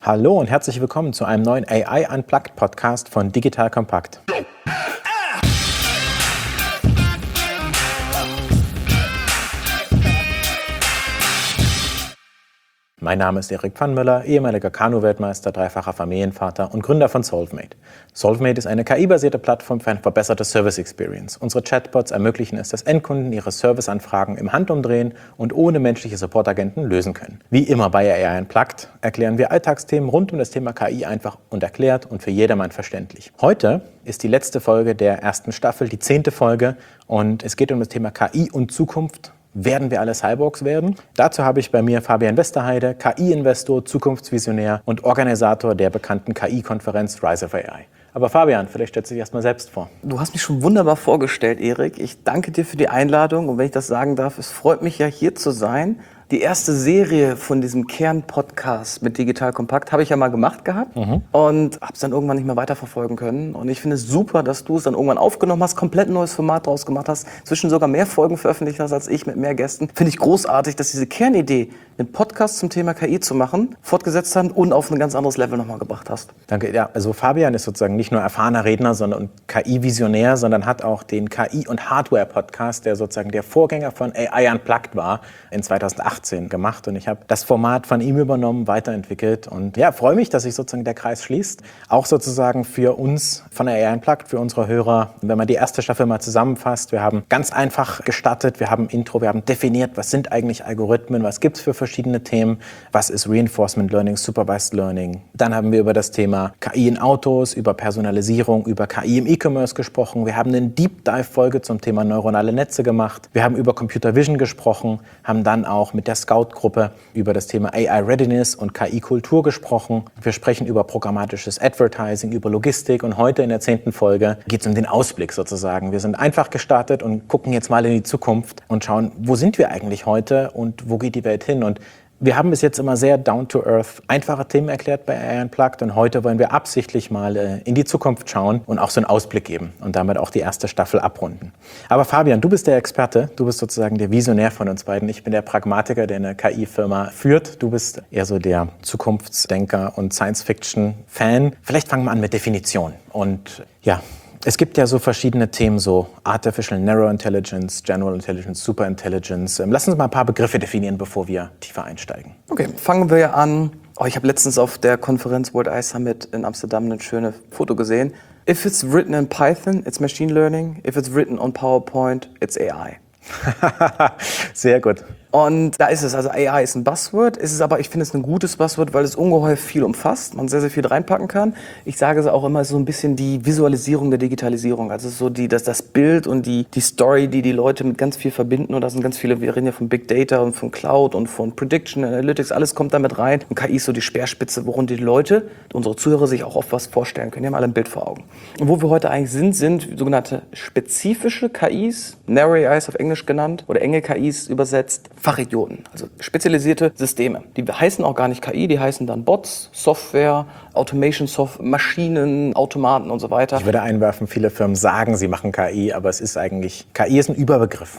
Hallo und herzlich willkommen zu einem neuen AI Unplugged Podcast von Digital Compact. Mein Name ist Erik Pfannmüller, ehemaliger Kanu-Weltmeister, dreifacher Familienvater und Gründer von Solvemate. Solvemate ist eine KI-basierte Plattform für eine verbesserte Service Experience. Unsere Chatbots ermöglichen es, dass Endkunden ihre Serviceanfragen im Handumdrehen und ohne menschliche Supportagenten lösen können. Wie immer bei AI Unplugged erklären wir Alltagsthemen rund um das Thema KI einfach und erklärt und für jedermann verständlich. Heute ist die letzte Folge der ersten Staffel, die 10. Folge, und es geht um das Thema KI und Zukunft. Werden wir alle Cyborgs werden? Dazu habe ich bei mir Fabian Westerheide, KI-Investor, Zukunftsvisionär und Organisator der bekannten KI-Konferenz Rise of AI. Aber Fabian, vielleicht stellst du dich erstmal selbst vor. Du hast mich schon wunderbar vorgestellt, Erik. Ich danke dir für die Einladung. Und wenn ich das sagen darf, es freut mich ja, hier zu sein. Die erste Serie von diesem Kern-Podcast mit Digital Compact habe ich ja mal gemacht gehabt und habe es dann irgendwann nicht mehr weiterverfolgen können. Und ich finde es super, dass du es dann irgendwann aufgenommen hast, komplett neues Format draus gemacht hast, zwischen sogar mehr Folgen veröffentlicht hast als ich mit mehr Gästen. Finde ich großartig, dass diese Kernidee, einen Podcast zum Thema KI zu machen, fortgesetzt haben und auf ein ganz anderes Level nochmal gebracht hast. Danke. Ja, also Fabian ist sozusagen nicht nur erfahrener Redner und KI-Visionär, sondern hat auch den KI- und Hardware-Podcast, der sozusagen der Vorgänger von AI Unplugged war, in 2018 gemacht. Und ich habe das Format von ihm übernommen, weiterentwickelt und ja, freue mich, dass sich sozusagen der Kreis schließt. Auch sozusagen für uns von AI Unplugged, für unsere Hörer, wenn man die erste Staffel mal zusammenfasst, wir haben ganz einfach gestartet, wir haben Intro, wir haben definiert, was sind eigentlich Algorithmen, was gibt es für verschiedene Themen, was ist Reinforcement Learning, Supervised Learning. Dann haben wir über das Thema KI in Autos, über Personalisierung, über KI im E-Commerce gesprochen. Wir haben eine Deep Dive Folge zum Thema neuronale Netze gemacht. Wir haben über Computer Vision gesprochen, haben dann auch mit der Scout-Gruppe über das Thema AI Readiness und KI-Kultur gesprochen. Wir sprechen über programmatisches Advertising, über Logistik und heute in der 10. Folge geht es um den Ausblick sozusagen. Wir sind einfach gestartet und gucken jetzt mal in die Zukunft und schauen, wo sind wir eigentlich heute und wo geht die Welt hin? Und wir haben bis jetzt immer sehr down-to-earth einfache Themen erklärt bei AI Unplugged und heute wollen wir absichtlich mal in die Zukunft schauen und auch so einen Ausblick geben und damit auch die erste Staffel abrunden. Aber Fabian, du bist der Experte, du bist sozusagen der Visionär von uns beiden. Ich bin der Pragmatiker, der eine KI-Firma führt. Du bist eher so der Zukunftsdenker und Science-Fiction-Fan. Vielleicht fangen wir an mit Definition und ja, es gibt ja so verschiedene Themen, so Artificial Narrow Intelligence, General Intelligence, Super Intelligence. Lass uns mal ein paar Begriffe definieren, bevor wir tiefer einsteigen. Okay, fangen wir an. Ich habe letztens auf der Konferenz World AI Summit in Amsterdam ein schönes Foto gesehen. If it's written in Python, it's Machine Learning. If it's written on PowerPoint, it's AI. Sehr gut. Und da ist es, also AI ist ein Buzzword, es ist aber, ich finde es ein gutes Buzzword, weil es ungeheuer viel umfasst, man sehr, sehr viel reinpacken kann. Ich sage es auch immer so ein bisschen die Visualisierung der Digitalisierung, also so das Bild und die Story, die Leute mit ganz viel verbinden, und da sind ganz viele, wir reden ja von Big Data und von Cloud und von Prediction Analytics, alles kommt damit rein und KI ist so die Speerspitze, worin die Leute, unsere Zuhörer sich auch oft was vorstellen können, die haben alle ein Bild vor Augen. Und wo wir heute eigentlich sind sogenannte spezifische KIs, Narrow AIs auf Englisch genannt oder enge KIs übersetzt, Fachidioten, also spezialisierte Systeme. Die heißen auch gar nicht KI, die heißen dann Bots, Software, Automation Software, Maschinen, Automaten und so weiter. Ich würde einwerfen, viele Firmen sagen, sie machen KI, aber es ist eigentlich, KI ist ein Überbegriff.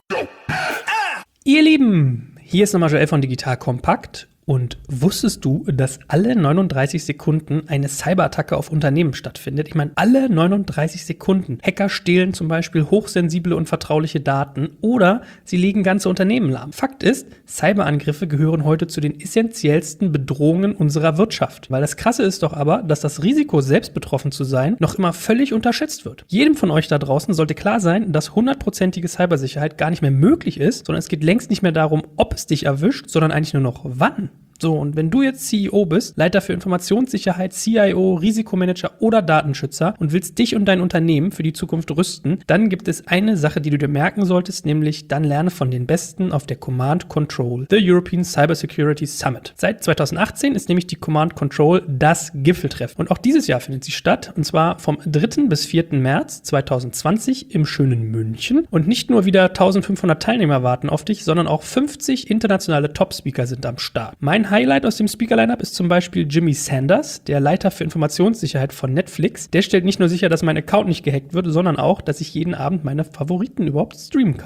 Ihr Lieben, hier ist nochmal Joel von Digital Compact. Und wusstest du, dass alle 39 Sekunden eine Cyberattacke auf Unternehmen stattfindet? Ich meine, alle 39 Sekunden. Hacker stehlen zum Beispiel hochsensible und vertrauliche Daten oder sie legen ganze Unternehmen lahm. Fakt ist, Cyberangriffe gehören heute zu den essentiellsten Bedrohungen unserer Wirtschaft. Weil das Krasse ist doch aber, dass das Risiko, selbst betroffen zu sein, noch immer völlig unterschätzt wird. Jedem von euch da draußen sollte klar sein, dass 100%ige Cybersicherheit gar nicht mehr möglich ist, sondern es geht längst nicht mehr darum, ob es dich erwischt, sondern eigentlich nur noch wann. So, und wenn du jetzt CEO bist, Leiter für Informationssicherheit, CIO, Risikomanager oder Datenschützer und willst dich und dein Unternehmen für die Zukunft rüsten, dann gibt es eine Sache, die du dir merken solltest, nämlich dann lerne von den Besten auf der Command Control, the European Cybersecurity Summit. Seit 2018 ist nämlich die Command Control das Gipfeltreffen. Und auch dieses Jahr findet sie statt, und zwar vom 3. bis 4. März 2020 im schönen München. Und nicht nur wieder 1500 Teilnehmer warten auf dich, sondern auch 50 internationale Top-Speaker sind am Start. Mein Highlight aus dem Speaker-Lineup ist zum Beispiel Jimmy Sanders, der Leiter für Informationssicherheit von Netflix. Der stellt nicht nur sicher, dass mein Account nicht gehackt wird, sondern auch, dass ich jeden Abend meine Favoriten überhaupt streamen kann.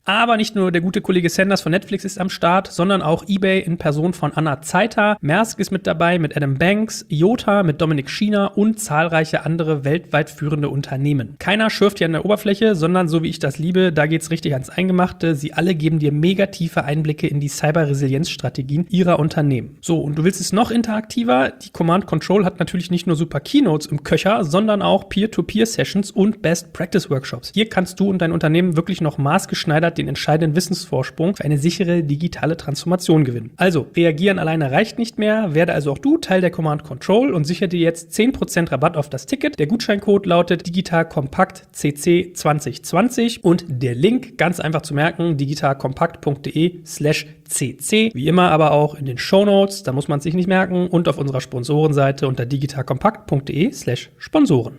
Aber nicht nur der gute Kollege Sanders von Netflix ist am Start, sondern auch eBay in Person von Anna Zeither. Maersk ist mit dabei mit Adam Banks, IOTA mit Dominik Schiener und zahlreiche andere weltweit führende Unternehmen. Keiner schürft hier an der Oberfläche, sondern so wie ich das liebe, da geht's richtig ans Eingemachte. Sie alle geben dir mega tiefe Einblicke in die Cyber-Resilienz-Strategien ihrer Unternehmen. So, und du willst es noch interaktiver? Die Command Control hat natürlich nicht nur super Keynotes im Köcher, sondern auch Peer-to-Peer-Sessions und Best-Practice-Workshops. Hier kannst du und dein Unternehmen wirklich noch maßgeschneidert den entscheidenden Wissensvorsprung für eine sichere digitale Transformation gewinnen. Also, reagieren alleine reicht nicht mehr, werde also auch du Teil der Command Control und sichere dir jetzt 10% Rabatt auf das Ticket. Der Gutscheincode lautet digitalkompakt.cc 2020 und der Link, ganz einfach zu merken, digitalkompakt.de/cc. Wie immer aber auch in den Shownotes, da muss man es sich nicht merken, und auf unserer Sponsorenseite unter digitalkompakt.de/Sponsoren.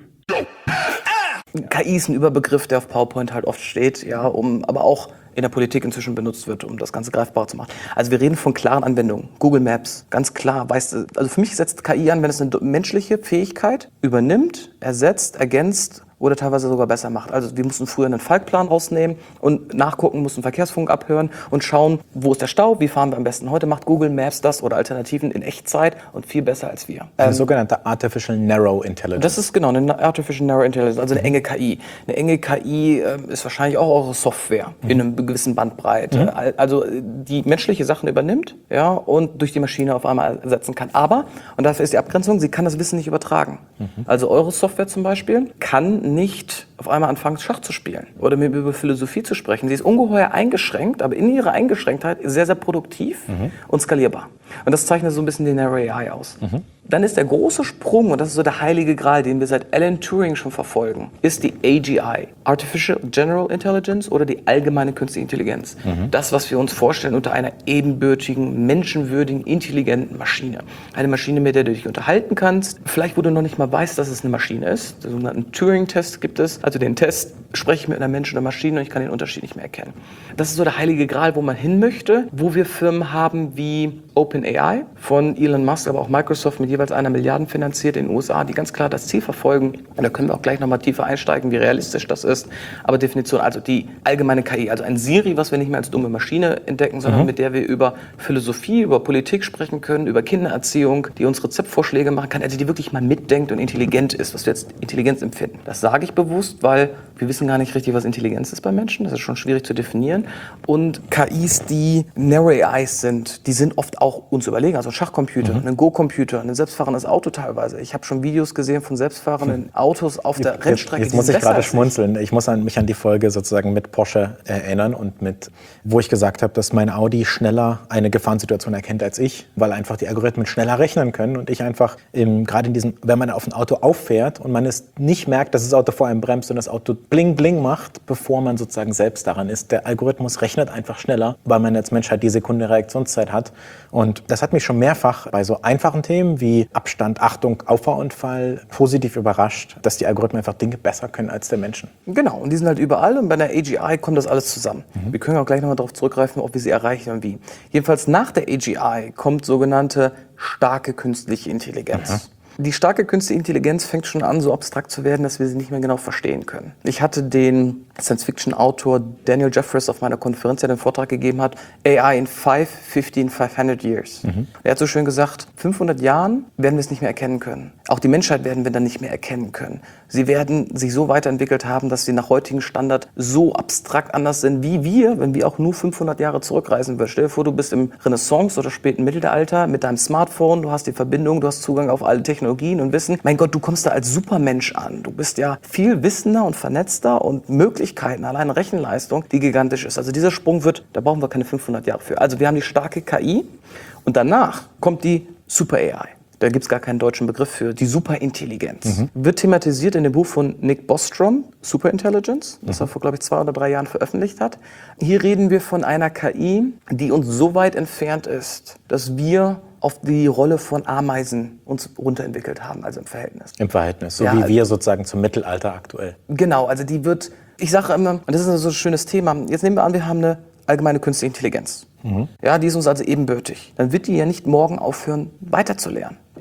KI ist ein Überbegriff, der auf PowerPoint halt oft steht, ja, aber auch in der Politik inzwischen benutzt wird, um das Ganze greifbar zu machen. Also wir reden von klaren Anwendungen. Google Maps, ganz klar, also für mich setzt KI an, wenn es eine menschliche Fähigkeit übernimmt, ersetzt, ergänzt oder teilweise sogar besser macht. Also wir mussten früher einen Falkplan rausnehmen und nachgucken, mussten Verkehrsfunk abhören und schauen, wo ist der Stau, wie fahren wir am besten. Heute macht Google Maps das oder Alternativen in Echtzeit und viel besser als wir. Eine sogenannte Artificial Narrow Intelligence. Das ist genau eine Artificial Narrow Intelligence, also eine enge KI. Eine enge KI ist wahrscheinlich auch eure Software in einer gewissen Bandbreite. Also die menschliche Sachen übernimmt, ja, und durch die Maschine auf einmal ersetzen kann. Aber, und dafür ist die Abgrenzung, sie kann das Wissen nicht übertragen. Also eure Software zum Beispiel kann nicht auf einmal anfangen, Schach zu spielen oder mit über Philosophie zu sprechen. Sie ist ungeheuer eingeschränkt, aber in ihrer Eingeschränktheit sehr, sehr produktiv und skalierbar. Und das zeichnet so ein bisschen die Narrow AI aus. Dann ist der große Sprung, und das ist so der heilige Gral, den wir seit Alan Turing schon verfolgen, ist die AGI, Artificial General Intelligence oder die allgemeine künstliche Intelligenz. Das, was wir uns vorstellen unter einer ebenbürtigen, menschenwürdigen, intelligenten Maschine. Eine Maschine, mit der du dich unterhalten kannst, vielleicht wo du noch nicht mal weißt, dass es eine Maschine ist. Den sogenannten Turing-Test gibt es. Also den Test, spreche ich mit einer Mensch oder Maschine und ich kann den Unterschied nicht mehr erkennen. Das ist so der heilige Gral, wo man hin möchte, wo wir Firmen haben wie OpenAI von Elon Musk, aber auch Microsoft mit jeweils 1 Milliarde finanziert in den USA, die ganz klar das Ziel verfolgen. Und da können wir auch gleich nochmal tiefer einsteigen, wie realistisch das ist. Aber Definition, also die allgemeine KI, also ein Siri, was wir nicht mehr als dumme Maschine entdecken, sondern mit der wir über Philosophie, über Politik sprechen können, über Kindererziehung, die uns Rezeptvorschläge machen kann, also die wirklich mal mitdenkt und intelligent ist, was wir jetzt Intelligenz empfinden. Das sage ich bewusst, weil wir wissen gar nicht richtig, was Intelligenz ist bei Menschen. Das ist schon schwierig zu definieren. Und KIs, die Narrow AIs sind, die sind oft auch uns überlegen. Also ein Schachcomputer, ein Go-Computer, ein selbstfahrendes Auto teilweise. Ich habe schon Videos gesehen von selbstfahrenden Autos auf der Rennstrecke. Jetzt muss ich gerade schmunzeln. Ich muss mich an die Folge sozusagen mit Porsche erinnern und wo ich gesagt habe, dass mein Audi schneller eine Gefahrensituation erkennt als ich, weil einfach die Algorithmen schneller rechnen können und ich einfach gerade in diesem, wenn man auf ein Auto auffährt und man es nicht merkt, dass das Auto vor einem bremst und das Auto bling bling macht, bevor man sozusagen selbst daran ist. Der Algorithmus rechnet einfach schneller, weil man als Mensch halt die Sekunde Reaktionszeit hat. Und das hat mich schon mehrfach bei so einfachen Themen wie Abstand, Achtung, Auffahrunfall positiv überrascht, dass die Algorithmen einfach Dinge besser können als der Menschen. Genau, und die sind halt überall und bei der AGI kommt das alles zusammen. Wir können auch gleich nochmal darauf zurückgreifen, ob wir sie erreichen und wie. Jedenfalls nach der AGI kommt sogenannte starke künstliche Intelligenz. Die starke künstliche Intelligenz fängt schon an, so abstrakt zu werden, dass wir sie nicht mehr genau verstehen können. Ich hatte den Science-Fiction-Autor Daniel Jeffries auf meiner Konferenz, der den Vortrag gegeben hat, AI in 500 years. Er hat so schön gesagt, 500 Jahren werden wir es nicht mehr erkennen können. Auch die Menschheit werden wir dann nicht mehr erkennen können. Sie werden sich so weiterentwickelt haben, dass sie nach heutigem Standard so abstrakt anders sind wie wir, wenn wir auch nur 500 Jahre zurückreisen würden. Stell dir vor, du bist im Renaissance- oder späten Mittelalter mit deinem Smartphone, du hast die Verbindung, du hast Zugang auf alle Technologien und Wissen. Mein Gott, du kommst da als Supermensch an. Du bist ja viel wissender und vernetzter und Möglichkeiten, allein Rechenleistung, die gigantisch ist. Also dieser Sprung da brauchen wir keine 500 Jahre für. Also wir haben die starke KI und danach kommt die Super AI. Da gibt es gar keinen deutschen Begriff für, die Superintelligenz. Wird thematisiert in dem Buch von Nick Bostrom, Superintelligence, das er vor, glaube ich, 2 oder 3 Jahren veröffentlicht hat. Hier reden wir von einer KI, die uns so weit entfernt ist, dass wir auf die Rolle von Ameisen uns runterentwickelt haben, also im Verhältnis. Im Verhältnis, so wie wir sozusagen zum Mittelalter aktuell. Genau, also die wird, ich sage immer, und das ist so ein schönes Thema, jetzt nehmen wir an, wir haben eine allgemeine künstliche Intelligenz. Ja, die ist uns also ebenbürtig. Dann wird die ja nicht morgen aufhören, weiterzulernen.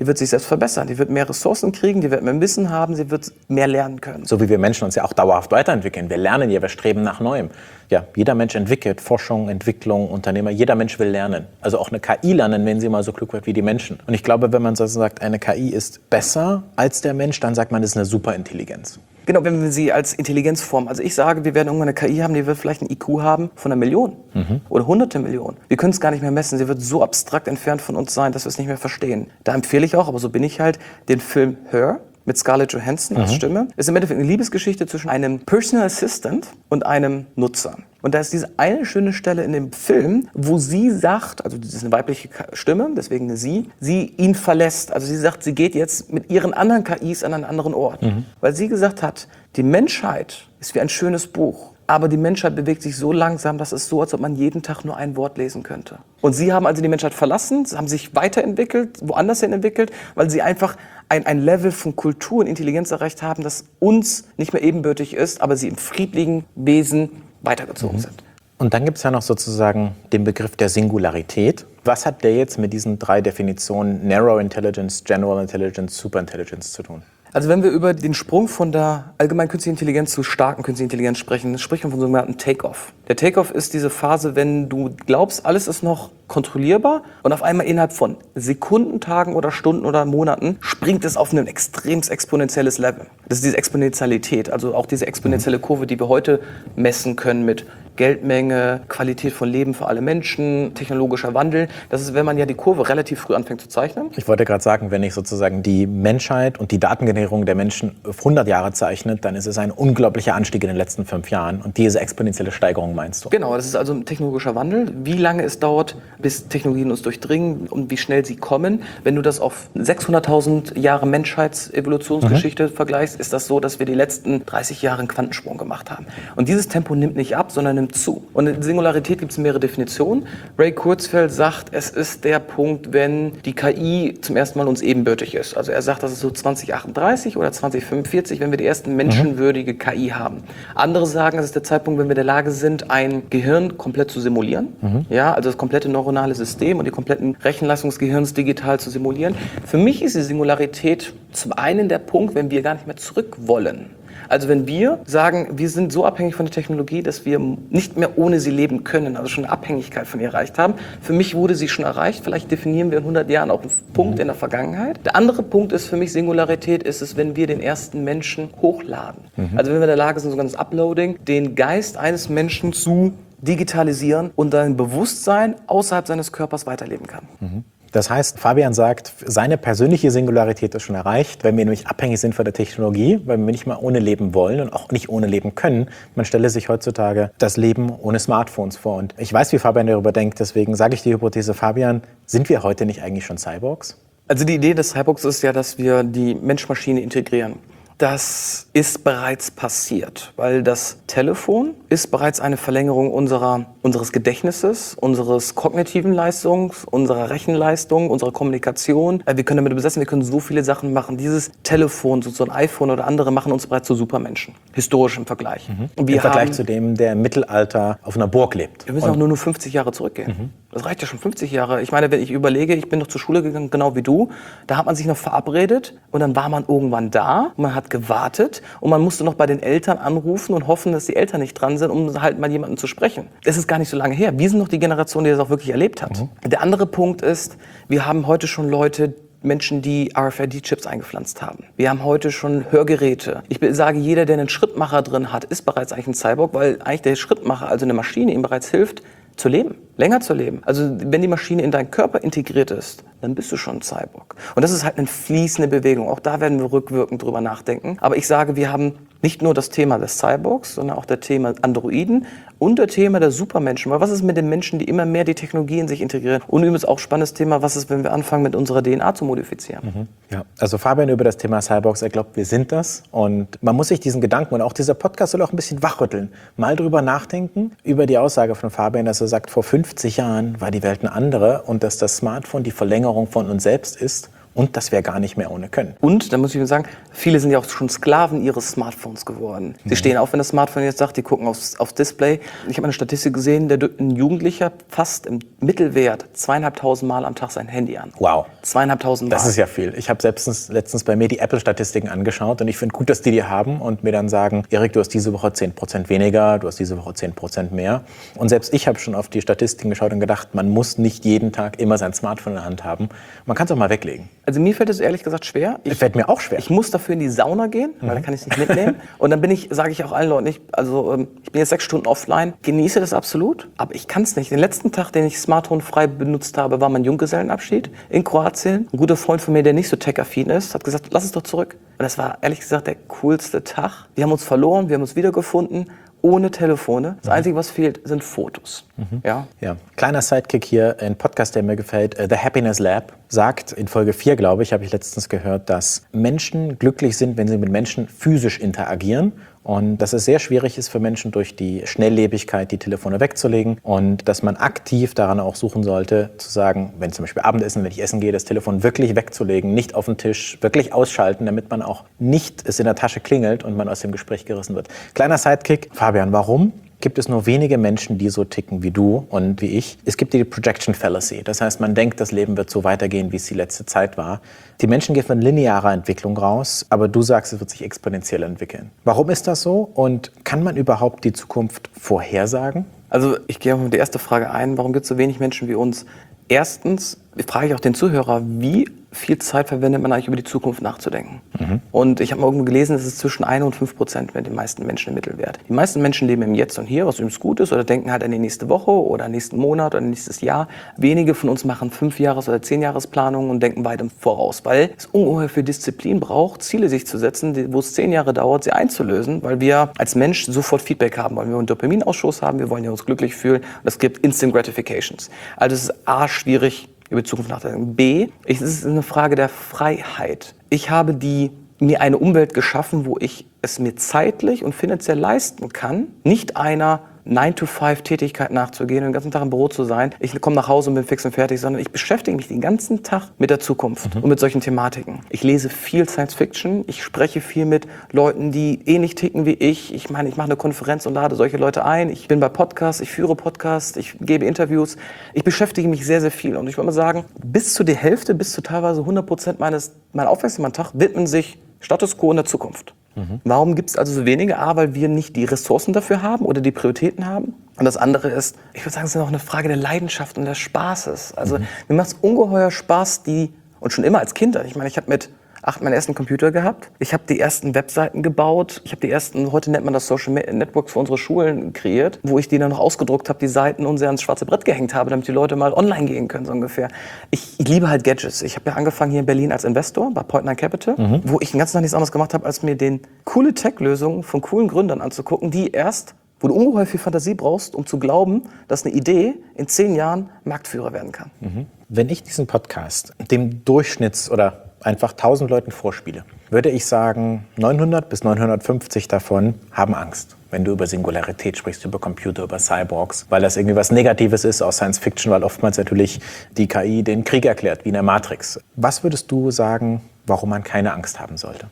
die wird sich selbst verbessern, die wird mehr Ressourcen kriegen, die wird mehr Wissen haben, sie wird mehr lernen können. So wie wir Menschen uns ja auch dauerhaft weiterentwickeln. Wir lernen ja, wir streben nach Neuem. Ja, jeder Mensch entwickelt Forschung, Entwicklung, Unternehmer. Jeder Mensch will lernen. Also auch eine KI lernen, wenn sie mal so klug wird wie die Menschen. Und ich glaube, wenn man so sagt, eine KI ist besser als der Mensch, dann sagt man, das ist eine Superintelligenz. Genau, wenn wir sie als Intelligenzform, also ich sage, wir werden irgendwann eine KI haben, die wird vielleicht ein IQ haben von 1 Million oder hunderte Millionen. Wir können es gar nicht mehr messen, sie wird so abstrakt entfernt von uns sein, dass wir es nicht mehr verstehen. Da empfehle ich auch, aber so bin ich halt, den Film Her mit Scarlett Johansson als Stimme. Ist im Endeffekt eine Liebesgeschichte zwischen einem Personal Assistant und einem Nutzer. Und da ist diese eine schöne Stelle in dem Film, wo sie sagt, also das ist eine weibliche Stimme, deswegen eine sie ihn verlässt. Also sie sagt, sie geht jetzt mit ihren anderen KIs an einen anderen Ort. Weil sie gesagt hat, die Menschheit ist wie ein schönes Buch. Aber die Menschheit bewegt sich so langsam, dass es so, als ob man jeden Tag nur ein Wort lesen könnte. Und sie haben also die Menschheit verlassen, haben sich weiterentwickelt, woanders hin entwickelt, weil sie einfach ein Level von Kultur und Intelligenz erreicht haben, das uns nicht mehr ebenbürtig ist, aber sie im friedlichen Wesen weitergezogen sind. Und dann gibt es ja noch sozusagen den Begriff der Singularität. Was hat der jetzt mit diesen 3 Definitionen Narrow Intelligence, General Intelligence, Superintelligence zu tun? Also wenn wir über den Sprung von der allgemeinen künstlichen Intelligenz zu starken künstlichen Intelligenz sprechen, spricht man von sogenannten Take-off. Der Take-off ist diese Phase, wenn du glaubst, alles ist noch kontrollierbar und auf einmal innerhalb von Sekunden, Tagen oder Stunden oder Monaten springt es auf ein extrem exponentielles Level. Das ist diese Exponentialität, also auch diese exponentielle Kurve, die wir heute messen können mit Geldmenge, Qualität von Leben für alle Menschen, technologischer Wandel. Das ist, wenn man ja die Kurve relativ früh anfängt zu zeichnen. Ich wollte gerade sagen, wenn ich sozusagen die Menschheit und die Datengenerierung der Menschen auf 100 Jahre zeichnet, dann ist es ein unglaublicher Anstieg in den letzten 5 Jahren. Und diese exponentielle Steigerung meinst du? Genau, das ist also ein technologischer Wandel. Wie lange es dauert, bis Technologien uns durchdringen und wie schnell sie kommen. Wenn du das auf 600.000 Jahre Menschheitsevolutionsgeschichte vergleichst, ist das so, dass wir die letzten 30 Jahre einen Quantensprung gemacht haben. Und dieses Tempo nimmt nicht ab, sondern nimmt zu. Und in Singularität gibt es mehrere Definitionen. Ray Kurzweil sagt, es ist der Punkt, wenn die KI zum ersten Mal uns ebenbürtig ist. Also er sagt, das ist so 2038 oder 2045, wenn wir die ersten menschenwürdige KI haben. Andere sagen, es ist der Zeitpunkt, wenn wir in der Lage sind, ein Gehirn komplett zu simulieren. Ja, also das komplette neuronale System und die kompletten Rechenleistung des Gehirns digital zu simulieren. Für mich ist die Singularität zum einen der Punkt, wenn wir gar nicht mehr zurück wollen. Also wenn wir sagen, wir sind so abhängig von der Technologie, dass wir nicht mehr ohne sie leben können, also schon eine Abhängigkeit von ihr erreicht haben. Für mich wurde sie schon erreicht, vielleicht definieren wir in 100 Jahren auch einen Punkt in der Vergangenheit. Der andere Punkt ist für mich Singularität, ist es, wenn wir den ersten Menschen hochladen. Also wenn wir in der Lage sind, sogar das Uploading, den Geist eines Menschen zu digitalisieren und sein Bewusstsein außerhalb seines Körpers weiterleben kann. Das heißt, Fabian sagt, seine persönliche Singularität ist schon erreicht, wenn wir nämlich abhängig sind von der Technologie, weil wir nicht mal ohne leben wollen und auch nicht ohne leben können. Man stelle sich heutzutage das Leben ohne Smartphones vor. Und ich weiß, wie Fabian darüber denkt, deswegen sage ich die Hypothese, Fabian, sind wir heute nicht eigentlich schon Cyborgs? Also die Idee des Cyborgs ist ja, dass wir die Mensch-Maschine integrieren. Das ist bereits passiert, weil das Telefon ist bereits eine Verlängerung unseres Gedächtnisses, unseres kognitiven Leistungs, unserer Rechenleistung, unserer Kommunikation. Wir können damit besetzen, wir können so viele Sachen machen. Dieses Telefon, so ein iPhone oder andere, machen uns bereits zu Supermenschen, historisch im Vergleich. Im Vergleich zu dem, der im Mittelalter auf einer Burg lebt. Wir müssen auch nur 50 Jahre zurückgehen. Das reicht ja schon 50 Jahre. Ich meine, wenn ich überlege, ich bin noch zur Schule gegangen, genau wie du, da hat man sich noch verabredet und dann war man irgendwann da und man hat gewartet und man musste noch bei den Eltern anrufen und hoffen, dass die Eltern nicht dran sind, um halt mal jemanden zu sprechen. Das ist gar nicht so lange her. Wir sind noch die Generation, die das auch wirklich erlebt hat. Der andere Punkt ist, wir haben heute schon Menschen, die RFID-Chips eingepflanzt haben. Wir haben heute schon Hörgeräte. Ich sage, jeder, der einen Schrittmacher drin hat, ist bereits eigentlich ein Cyborg, weil eigentlich der Schrittmacher, also eine Maschine, ihm bereits hilft, zu leben, länger zu leben. Also wenn die Maschine in deinen Körper integriert ist, dann bist du schon ein Cyborg. Und das ist halt eine fließende Bewegung. Auch da werden wir rückwirkend drüber nachdenken. Aber ich sage, wir haben nicht nur das Thema des Cyborgs, sondern auch das Thema Androiden und das Thema der Supermenschen. Weil was ist mit den Menschen, die immer mehr die Technologie in sich integrieren? Und übrigens auch spannendes Thema, was ist, wenn wir anfangen, mit unserer DNA zu modifizieren? Ja, also Fabian über das Thema Cyborgs, er glaubt, wir sind das. Und man muss sich diesen Gedanken, und auch dieser Podcast soll auch ein bisschen wachrütteln, mal drüber nachdenken, über die Aussage von Fabian, dass er sagt, vor 50 Jahren war die Welt eine andere und dass das Smartphone die Verlängerung von uns selbst ist und dass wir gar nicht mehr ohne können. Und, da muss ich mir sagen, viele sind ja auch schon Sklaven ihres Smartphones geworden. Sie stehen auf, wenn das Smartphone jetzt sagt, die gucken aufs Display. Ich habe eine Statistik gesehen, ein Jugendlicher fasst im Mittelwert 2.500 Mal am Tag sein Handy an. Wow. 2.500 Mal. Das ist ja viel. Ich habe letztens bei mir die Apple-Statistiken angeschaut und ich finde gut, dass die haben und mir dann sagen, Erik, du hast diese Woche 10% weniger, du hast diese Woche 10% mehr. Und selbst ich habe schon auf die Statistiken geschaut und gedacht, man muss nicht jeden Tag immer sein Smartphone in der Hand haben. Man kann es auch mal weglegen. Also mir fällt es ehrlich gesagt schwer. Fällt mir auch schwer. Ich muss dafür in die Sauna gehen, weil da kann ich es nicht mitnehmen. Und dann sage ich auch allen Leuten, ich bin jetzt 6 Stunden offline, genieße das absolut, aber ich kann es nicht. Den letzten Tag, den ich Smartphone frei benutzt habe, war mein Junggesellenabschied in Kroatien. Ein guter Freund von mir, der nicht so tech-affin ist, hat gesagt, lass es doch zurück. Und das war ehrlich gesagt der coolste Tag. Wir haben uns verloren, wir haben uns wiedergefunden. Ohne Telefone. Das Einzige, was fehlt, sind Fotos. Ja. Kleiner Sidekick hier, ein Podcast, der mir gefällt, The Happiness Lab, sagt in Folge 4, glaube ich, habe ich letztens gehört, dass Menschen glücklich sind, wenn sie mit Menschen physisch interagieren. Und dass es sehr schwierig ist für Menschen, durch die Schnelllebigkeit die Telefone wegzulegen. Und dass man aktiv daran auch suchen sollte, zu sagen, wenn zum Beispiel Abendessen, wenn ich essen gehe, das Telefon wirklich wegzulegen, nicht auf den Tisch, wirklich ausschalten, damit man auch nicht es in der Tasche klingelt und man aus dem Gespräch gerissen wird. Kleiner Sidekick. Fabian, warum gibt es nur wenige Menschen, die so ticken wie du und wie ich? Es gibt die Projection Fallacy. Das heißt, man denkt, das Leben wird so weitergehen, wie es die letzte Zeit war. Die Menschen gehen von linearer Entwicklung raus, aber du sagst, es wird sich exponentiell entwickeln. Warum ist das so und kann man überhaupt die Zukunft vorhersagen? Also ich gehe auf die erste Frage ein, warum gibt es so wenig Menschen wie uns? Erstens frage ich auch den Zuhörer, wie viel Zeit verwendet man eigentlich über die Zukunft nachzudenken? Und ich habe mal irgendwo gelesen, es ist zwischen 1 und 5% mit den meisten Menschen im Mittelwert. Die meisten Menschen leben im Jetzt und Hier, was übrigens gut ist, oder denken halt an die nächste Woche oder nächsten Monat oder nächstes Jahr. Wenige von uns machen 5-Jahres- oder 10-Jahres-Planungen und denken weit im Voraus, weil es ungeheuer viel Disziplin braucht, Ziele sich zu setzen, wo es 10 Jahre dauert, sie einzulösen, weil wir als Mensch sofort Feedback haben wollen. Wir wollen einen Dopaminausschuss haben, wir wollen ja uns glücklich fühlen und es gibt Instant Gratifications. Also es ist A, schwierig, über die Zukunft nachzudenken. B, es ist eine Frage der Freiheit. Ich habe mir eine Umwelt geschaffen, wo ich es mir zeitlich und finanziell leisten kann, nicht einer 9-to-5-Tätigkeit nachzugehen und den ganzen Tag im Büro zu sein. Ich komme nach Hause und bin fix und fertig, sondern ich beschäftige mich den ganzen Tag mit der Zukunft und mit solchen Thematiken. Ich lese viel Science-Fiction, ich spreche viel mit Leuten, die ähnlich ticken wie ich. Ich mache eine Konferenz und lade solche Leute ein. Ich bin bei Podcasts, ich führe Podcasts, ich gebe Interviews. Ich beschäftige mich sehr, sehr viel. Und ich würde mal sagen, bis zu der Hälfte, bis zu teilweise 100% meiner Aufmerksamkeit am Tag widmen sich Status Quo in der Zukunft. Warum gibt es also so wenige? A, weil wir nicht die Ressourcen dafür haben oder die Prioritäten haben. Und das andere ist, ich würde sagen, es ist auch eine Frage der Leidenschaft und des Spaßes. Also mir macht es ungeheuer Spaß, und schon immer als Kind, ich meine, ich habe mit 8 meinen ersten Computer gehabt. Ich habe die ersten Webseiten gebaut. Ich habe die ersten, heute nennt man das Social Networks für unsere Schulen kreiert, wo ich die dann noch ausgedruckt habe, die Seiten und sie ans schwarze Brett gehängt habe, damit die Leute mal online gehen können, so ungefähr. Ich liebe halt Gadgets. Ich habe ja angefangen hier in Berlin als Investor bei Point9 Capital, wo ich den ganzen Tag nichts anderes gemacht habe, als mir coole Tech-Lösungen von coolen Gründern anzugucken, wo du ungeheuer viel Fantasie brauchst, um zu glauben, dass eine Idee in 10 Jahren Marktführer werden kann. Wenn ich diesen Podcast dem Durchschnitts- oder einfach 1000 Leuten vorspiele, würde ich sagen, 900 bis 950 davon haben Angst, wenn du über Singularität sprichst, über Computer, über Cyborgs, weil das irgendwie was Negatives ist aus Science Fiction, weil oftmals natürlich die KI den Krieg erklärt, wie in der Matrix. Was würdest du sagen, warum man keine Angst haben sollte?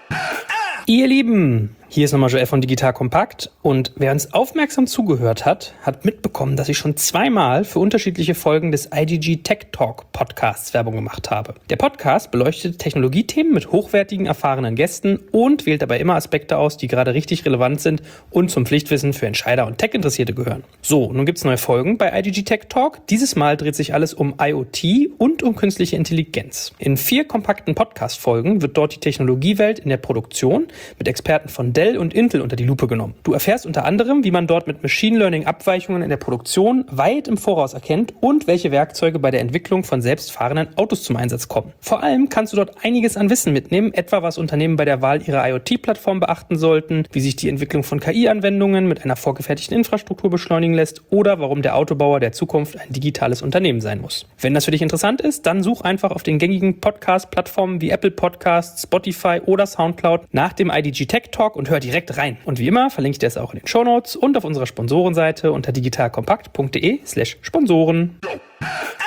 Ihr Lieben, hier ist nochmal Joel von Digital Kompakt und wer uns aufmerksam zugehört hat, hat mitbekommen, dass ich schon 2-mal für unterschiedliche Folgen des IDG Tech Talk Podcasts Werbung gemacht habe. Der Podcast beleuchtet Technologiethemen mit hochwertigen, erfahrenen Gästen und wählt dabei immer Aspekte aus, die gerade richtig relevant sind und zum Pflichtwissen für Entscheider und Tech-Interessierte gehören. So, nun gibt's neue Folgen bei IDG Tech Talk. Dieses Mal dreht sich alles um IoT und um künstliche Intelligenz. In 4 kompakten Podcast-Folgen wird dort die Technologiewelt in der Produktion mit Experten von Dell und Intel unter die Lupe genommen. Du erfährst unter anderem, wie man dort mit Machine Learning Abweichungen in der Produktion weit im Voraus erkennt und welche Werkzeuge bei der Entwicklung von selbstfahrenden Autos zum Einsatz kommen. Vor allem kannst du dort einiges an Wissen mitnehmen, etwa was Unternehmen bei der Wahl ihrer IoT-Plattform beachten sollten, wie sich die Entwicklung von KI-Anwendungen mit einer vorgefertigten Infrastruktur beschleunigen lässt oder warum der Autobauer der Zukunft ein digitales Unternehmen sein muss. Wenn das für dich interessant ist, dann such einfach auf den gängigen Podcast-Plattformen wie Apple Podcasts, Spotify oder Soundcloud nach dem IDG Tech Talk und hör direkt rein. Und wie immer verlinke ich dir es auch in den Shownotes und auf unserer Sponsorenseite unter digitalkompakt.de/Sponsoren.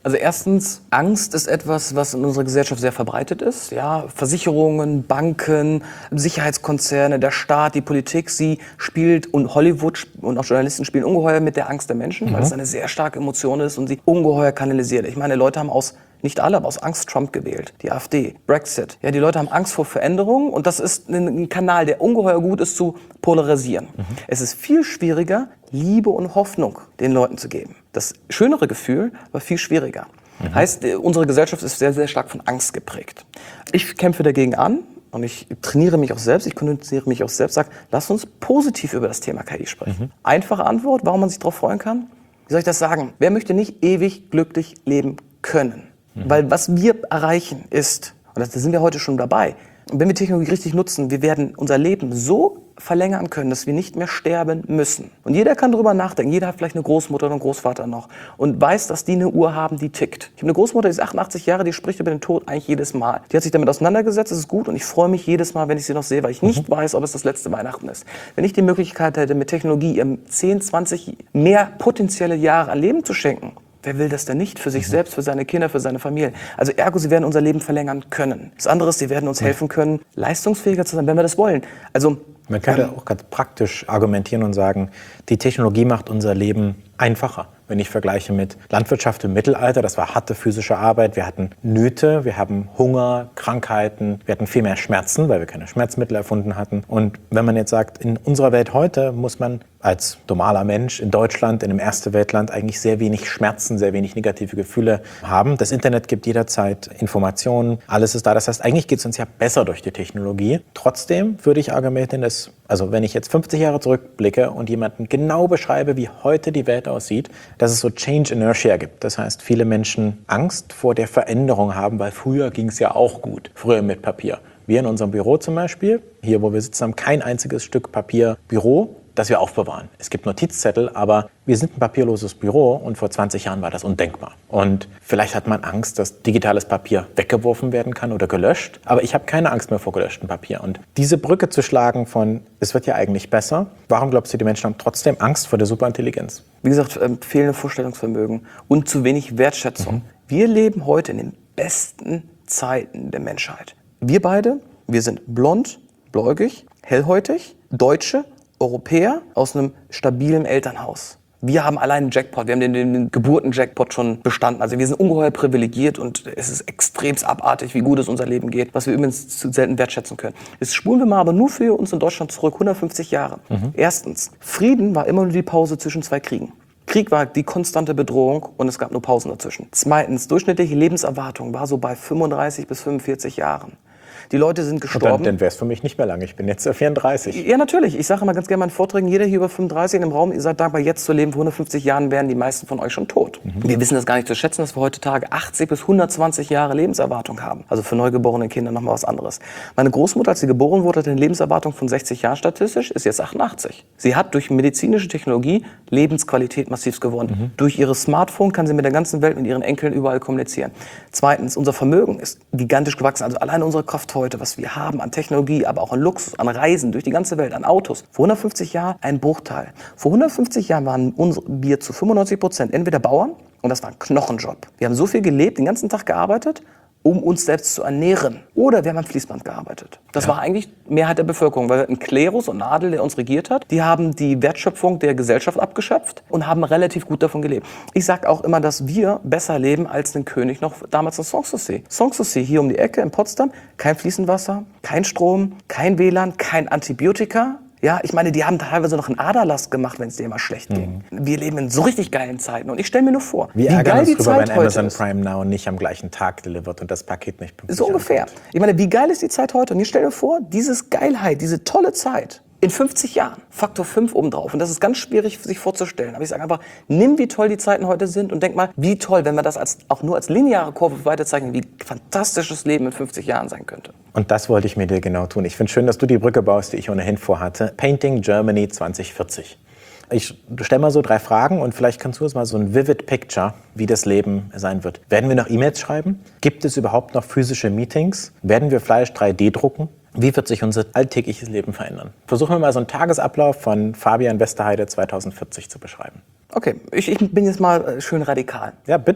Also erstens, Angst ist etwas, was in unserer Gesellschaft sehr verbreitet ist. Ja, Versicherungen, Banken, Sicherheitskonzerne, der Staat, die Politik, sie spielt und Hollywood und auch Journalisten spielen ungeheuer mit der Angst der Menschen, weil es eine sehr starke Emotion ist und sie ungeheuer kanalisiert. Ich meine, Leute haben nicht alle, aber aus Angst Trump gewählt, die AfD, Brexit. Ja, die Leute haben Angst vor Veränderungen und das ist ein Kanal, der ungeheuer gut ist zu polarisieren. Es ist viel schwieriger, Liebe und Hoffnung den Leuten zu geben. Das schönere Gefühl, aber viel schwieriger. Heißt, unsere Gesellschaft ist sehr, sehr stark von Angst geprägt. Ich kämpfe dagegen an und ich trainiere mich auch selbst, ich konditioniere mich auch selbst, sage, lass uns positiv über das Thema KI sprechen. Einfache Antwort, warum man sich darauf freuen kann? Wie soll ich das sagen? Wer möchte nicht ewig glücklich leben können? Weil was wir erreichen ist, und da sind wir heute schon dabei, und wenn wir Technologie richtig nutzen, wir werden unser Leben so verlängern können, dass wir nicht mehr sterben müssen. Und jeder kann darüber nachdenken. Jeder hat vielleicht eine Großmutter oder einen Großvater noch und weiß, dass die eine Uhr haben, die tickt. Ich habe eine Großmutter, die ist 88 Jahre, die spricht über den Tod eigentlich jedes Mal. Die hat sich damit auseinandergesetzt, das ist gut und ich freue mich jedes Mal, wenn ich sie noch sehe, weil ich nicht weiß, ob es das letzte Weihnachten ist. Wenn ich die Möglichkeit hätte, mit Technologie ihr 10, 20 mehr potenzielle Jahre an Leben zu schenken, wer will das denn nicht? Für sich selbst, für seine Kinder, für seine Familie. Also ergo, sie werden unser Leben verlängern können. Das andere ist, sie werden uns helfen können, leistungsfähiger zu sein, wenn wir das wollen. Also man könnte auch ganz praktisch argumentieren und sagen, die Technologie macht unser Leben einfacher. Wenn ich vergleiche mit Landwirtschaft im Mittelalter, das war harte physische Arbeit. Wir hatten Nöte, wir haben Hunger, Krankheiten, wir hatten viel mehr Schmerzen, weil wir keine Schmerzmittel erfunden hatten. Und wenn man jetzt sagt, in unserer Welt heute muss man als normaler Mensch in Deutschland, in einem Erste-Welt-Land eigentlich sehr wenig Schmerzen, sehr wenig negative Gefühle haben. Das Internet gibt jederzeit Informationen, alles ist da. Das heißt, eigentlich geht es uns ja besser durch die Technologie. Trotzdem würde ich argumentieren, dass, also wenn ich jetzt 50 Jahre zurückblicke und jemanden genau beschreibe, wie heute die Welt aussieht, dass es so Change Inertia gibt. Das heißt, viele Menschen Angst vor der Veränderung haben, weil früher ging es ja auch gut, früher mit Papier. Wir in unserem Büro zum Beispiel, hier wo wir sitzen, haben kein einziges Stück Papier Büro, das wir aufbewahren. Es gibt Notizzettel, aber wir sind ein papierloses Büro und vor 20 Jahren war das undenkbar. Und vielleicht hat man Angst, dass digitales Papier weggeworfen werden kann oder gelöscht, aber ich habe keine Angst mehr vor gelöschtem Papier. Und diese Brücke zu schlagen von, es wird ja eigentlich besser, warum glaubst du, die Menschen haben trotzdem Angst vor der Superintelligenz? Wie gesagt, fehlende Vorstellungsvermögen und zu wenig Wertschätzung. Wir leben heute in den besten Zeiten der Menschheit. Wir beide, wir sind blond, bläugig, hellhäutig, Deutsche, Europäer aus einem stabilen Elternhaus. Wir haben allein einen Jackpot, wir haben den Geburtenjackpot schon bestanden. Also wir sind ungeheuer privilegiert und es ist extremst abartig, wie gut es unser Leben geht, was wir übrigens zu selten wertschätzen können. Jetzt spulen wir mal aber nur für uns in Deutschland zurück, 150 Jahre. Erstens, Frieden war immer nur die Pause zwischen zwei Kriegen. Krieg war die konstante Bedrohung und es gab nur Pausen dazwischen. Zweitens, durchschnittliche Lebenserwartung war so bei 35 bis 45 Jahren. Die Leute sind gestorben. Dann wäre es für mich nicht mehr lang. Ich bin jetzt 34. Ja, natürlich. Ich sage immer ganz gerne in meinen Vorträgen, jeder hier über 35 in dem Raum, ihr seid dankbar, jetzt zu leben. Vor 150 Jahren wären die meisten von euch schon tot. Wir wissen das gar nicht zu schätzen, dass wir heutzutage 80 bis 120 Jahre Lebenserwartung haben. Also für neugeborene Kinder nochmal was anderes. Meine Großmutter, als sie geboren wurde, hatte eine Lebenserwartung von 60 Jahren statistisch, ist jetzt 88. Sie hat durch medizinische Technologie Lebensqualität massiv gewonnen. Durch ihr Smartphone kann sie mit der ganzen Welt, mit ihren Enkeln überall kommunizieren. Zweitens, unser Vermögen ist gigantisch gewachsen. Also alleine unsere Kraft heute, was wir haben an Technologie, aber auch an Luxus, an Reisen durch die ganze Welt, an Autos. Vor 150 Jahren ein Bruchteil. Vor 150 Jahren waren wir zu 95% entweder Bauern und das war ein Knochenjob. Wir haben so viel gelebt, den ganzen Tag gearbeitet, um uns selbst zu ernähren. Oder wir haben am Fließband gearbeitet. Das war eigentlich Mehrheit der Bevölkerung, weil wir ein Klerus und Adel, der uns regiert hat, die haben die Wertschöpfung der Gesellschaft abgeschöpft und haben relativ gut davon gelebt. Ich sage auch immer, dass wir besser leben als ein König noch damals in Sanssouci. Sanssouci, hier um die Ecke in Potsdam, kein fließend Wasser, kein Strom, kein WLAN, kein Antibiotika. Ja, ich meine, die haben teilweise noch einen Aderlass gemacht, wenn es denen mal schlecht ging. Wir leben in so richtig geilen Zeiten und ich stelle mir nur vor, wie geil die Zeit heute ist. Amazon Prime Now nicht am gleichen Tag delivert und das Paket nicht pünktlich so ungefähr. ankommt. Ich meine, wie geil ist die Zeit heute? Und ich stelle mir vor, diese Geilheit, diese tolle Zeit in 50 Jahren, Faktor 5 obendrauf. Und das ist ganz schwierig sich vorzustellen. Aber ich sage einfach, nimm, wie toll die Zeiten heute sind und denk mal, wie toll, wenn wir das auch nur als lineare Kurve weiterzeichnen, wie fantastisch das Leben in 50 Jahren sein könnte. Und das wollte ich mit dir genau tun. Ich finde schön, dass du die Brücke baust, die ich ohnehin vorhatte. Painting Germany 2040. Ich stelle mal so 3 Fragen und vielleicht kannst du uns mal so ein vivid picture, wie das Leben sein wird. Werden wir noch E-Mails schreiben? Gibt es überhaupt noch physische Meetings? Werden wir Fleisch 3D drucken? Wie wird sich unser alltägliches Leben verändern? Versuchen wir mal so einen Tagesablauf von Fabian Westerheide 2040 zu beschreiben. Okay, ich bin jetzt mal schön radikal. Ja, bitte.